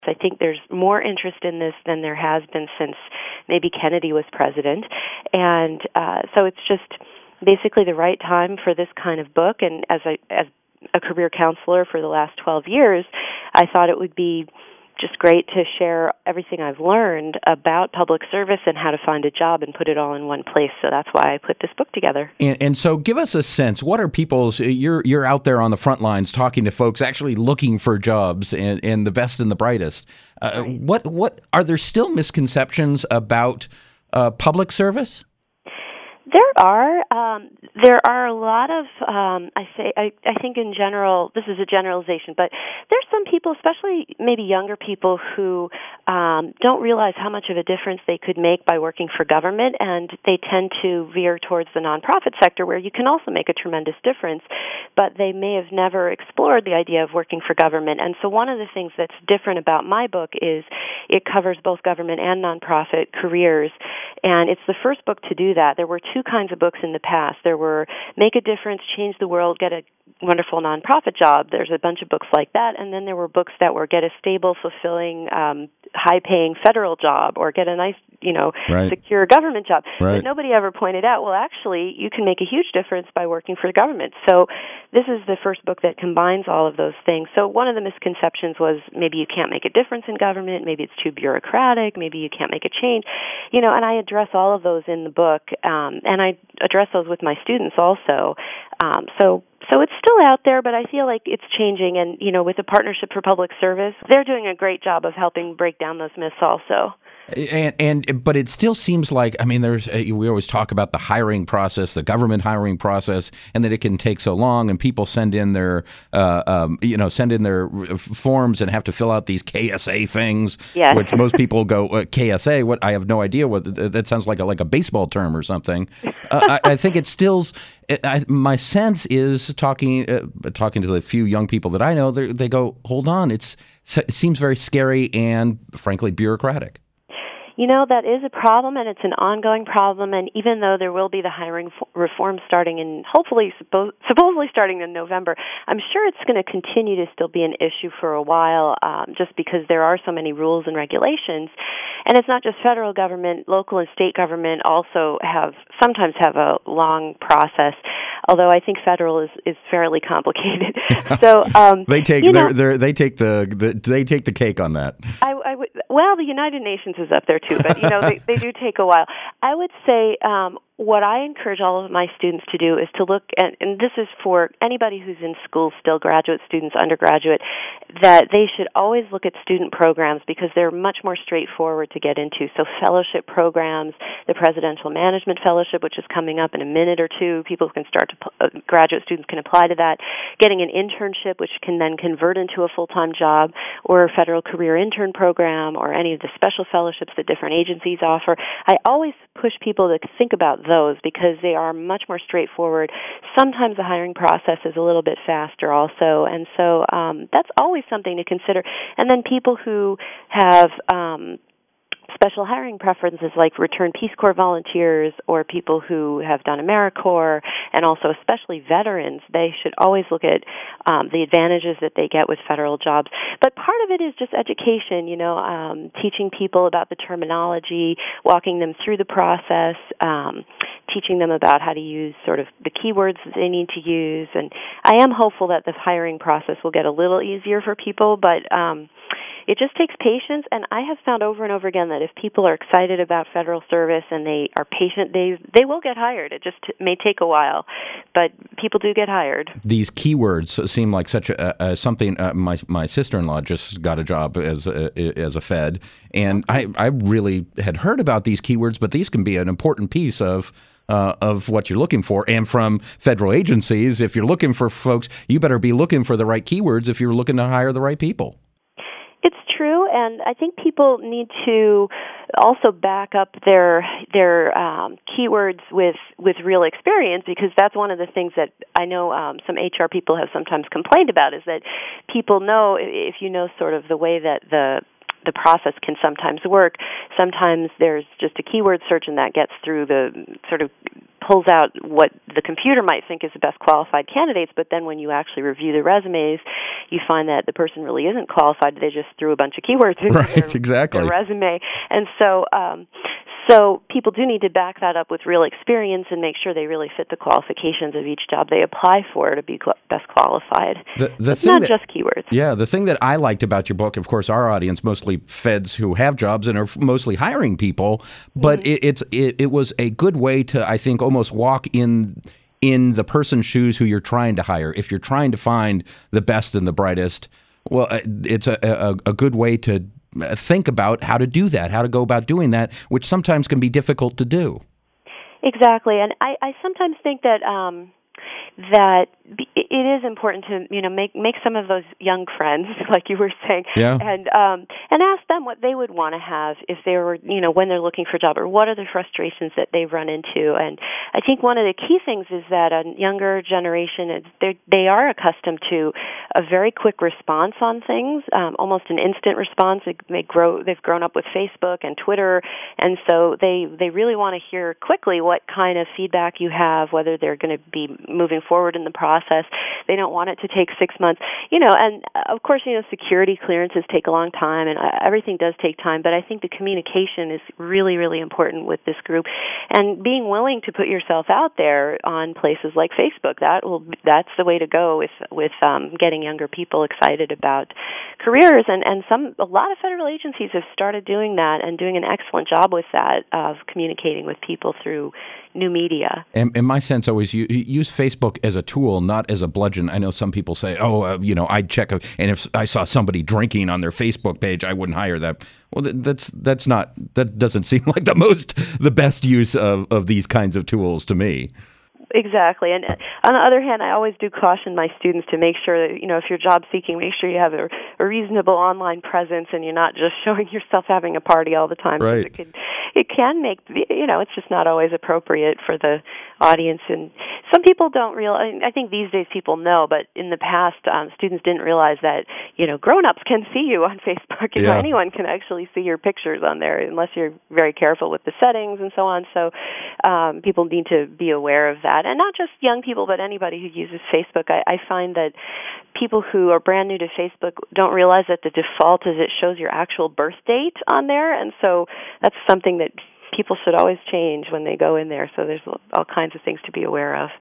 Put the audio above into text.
I think there's more interest in this than there has been since maybe Kennedy was president. And so it's just basically the right time for this kind of book. And as a career counselor for the last 12 years, I thought it would be just great to share everything I've learned about public service and how to find a job and put it all in one place. So that's why I put this book together. And so give us a sense, what are people's, you're out there on the front lines talking to folks actually looking for jobs and the best and the brightest. Right. What are there still misconceptions about public service? There are a lot of, I think in general, this is a generalization, but there's some people, especially maybe younger people, who don't realize how much of a difference they could make by working for government, and they tend to veer towards the nonprofit sector where you can also make a tremendous difference, but they may have never explored the idea of working for government. And so one of the things that's different about my book is it covers both government and nonprofit careers, and it's the first book to do that. There were two kinds of books in the past. There were Make a Difference, Change the World, Get a Wonderful Nonprofit Job. There's a bunch of books like that. And then there were books that were Get a Stable, Fulfilling, High-Paying Federal Job, or Get a Nice, right. Secure Government Job. Right. But nobody ever pointed out, well, actually, you can make a huge difference by working for the government. So this is the first book that combines all of those things. So one of the misconceptions was maybe you can't make a difference in government, maybe it's too bureaucratic, maybe you can't make a change, and I address all of those in the book, and I address those with my students also. So it's still out there, but I feel like it's changing, and, with the Partnership for Public Service, they're doing a great job of helping break down those myths also. But it still seems like, we always talk about the hiring process, the government hiring process, and that it can take so long, and people send in their forms and have to fill out these KSA things, yes. Which most people go, KSA, what? I have no idea what that sounds like a baseball term or something. I think it's still, my sense is talking to the few young people that I know, they go, hold on, it seems very scary and frankly bureaucratic. That is a problem, and it's an ongoing problem, and even though there will be the hiring reform starting in, hopefully, supposedly starting in November, I'm sure it's going to continue to still be an issue for a while, just because there are so many rules and regulations. And it's not just federal government, local and state government also sometimes have a long process, although I think federal is fairly complicated. So they take they take the cake on that. Well, the United Nations is up there too, but they do take a while. I would say what I encourage all of my students to do is to look at, and this is for anybody who's in school still, graduate students, undergraduate, that they should always look at student programs because they're much more straightforward to get into. So fellowship programs, the Presidential Management Fellowship, which is coming up in a minute or two, graduate students can apply to that. Getting an internship, which can then convert into a full-time job, or a federal career intern program, or any of the special fellowships that different agencies offer. I always push people to think about those because they are much more straightforward. Sometimes the hiring process is a little bit faster also, and so that's always something to consider. And then people who have special hiring preferences like returned Peace Corps volunteers or people who have done AmeriCorps, and also especially veterans, they should always look at the advantages that they get with federal jobs. But part of it is just education, teaching people about the terminology, walking them through the process, teaching them about how to use sort of the keywords that they need to use. And I am hopeful that the hiring process will get a little easier for people, but it just takes patience, and I have found over and over again that if people are excited about federal service and they are patient, they will get hired. It just may take a while, but people do get hired. These keywords seem like such something. My sister-in-law just got a job as a Fed, and I really had heard about these keywords, but these can be an important piece of what you're looking for. And from federal agencies, if you're looking for folks, you better be looking for the right keywords if you're looking to hire the right people. It's true, and I think people need to also back up their keywords with real experience, because that's one of the things that I know some HR people have sometimes complained about, is that people know, if you know sort of the way that the the process can sometimes work. Sometimes there's just a keyword search, and that gets through the sort of pulls out what the computer might think is the best qualified candidates, but then when you actually review the resumes, you find that the person really isn't qualified. They just threw a bunch of keywords into their resume. And so people do need to back that up with real experience and make sure they really fit the qualifications of each job they apply for to be best qualified. It's not just keywords. Yeah, the thing that I liked about your book, of course, our audience, mostly feds who have jobs and are mostly hiring people, but it was a good way to, I think, almost walk in the person's shoes who you're trying to hire. If you're trying to find the best and the brightest, well, it's a good way to think about how to do that, how to go about doing that, which sometimes can be difficult to do. Exactly, and I sometimes think that that it is important to make some of those young friends, like you were saying, and ask them what they would want to have if they were when they're looking for a job, or what are the frustrations that they've run into. And I think one of the key things is that a younger generation they are accustomed to a very quick response on things, almost an instant response. They've grown up with Facebook and Twitter, and so they really want to hear quickly what kind of feedback you have, whether they're going to be moving forward in the process. They don't want it to take 6 months, and of course, security clearances take a long time, and everything does take time, but I think the communication is really, really important with this group, and being willing to put yourself out there on places like Facebook, that's the way to go with getting younger people excited about careers, and a lot of federal agencies have started doing that and doing an excellent job with that, of communicating with people through new media. And in my sense, always use Facebook as a tool, not as a bludgeon. I know some people say, I'd check, and if I saw somebody drinking on their Facebook page, I wouldn't hire that. Well, that doesn't seem like the best use of these kinds of tools to me. Exactly. And on the other hand, I always do caution my students to make sure that, if you're job seeking, make sure you have a reasonable online presence and you're not just showing yourself having a party all the time. Right. It can make, it's just not always appropriate for the audience. And some people don't realize, I think these days people know, but in the past, students didn't realize that, grown-ups can see you on Facebook. Anyone can actually see your pictures on there unless you're very careful with the settings and so on. So people need to be aware of that. And not just young people, but anybody who uses Facebook. I find that people who are brand new to Facebook don't realize that the default is it shows your actual birth date on there, and so that's something that people should always change when they go in there. So there's all kinds of things to be aware of.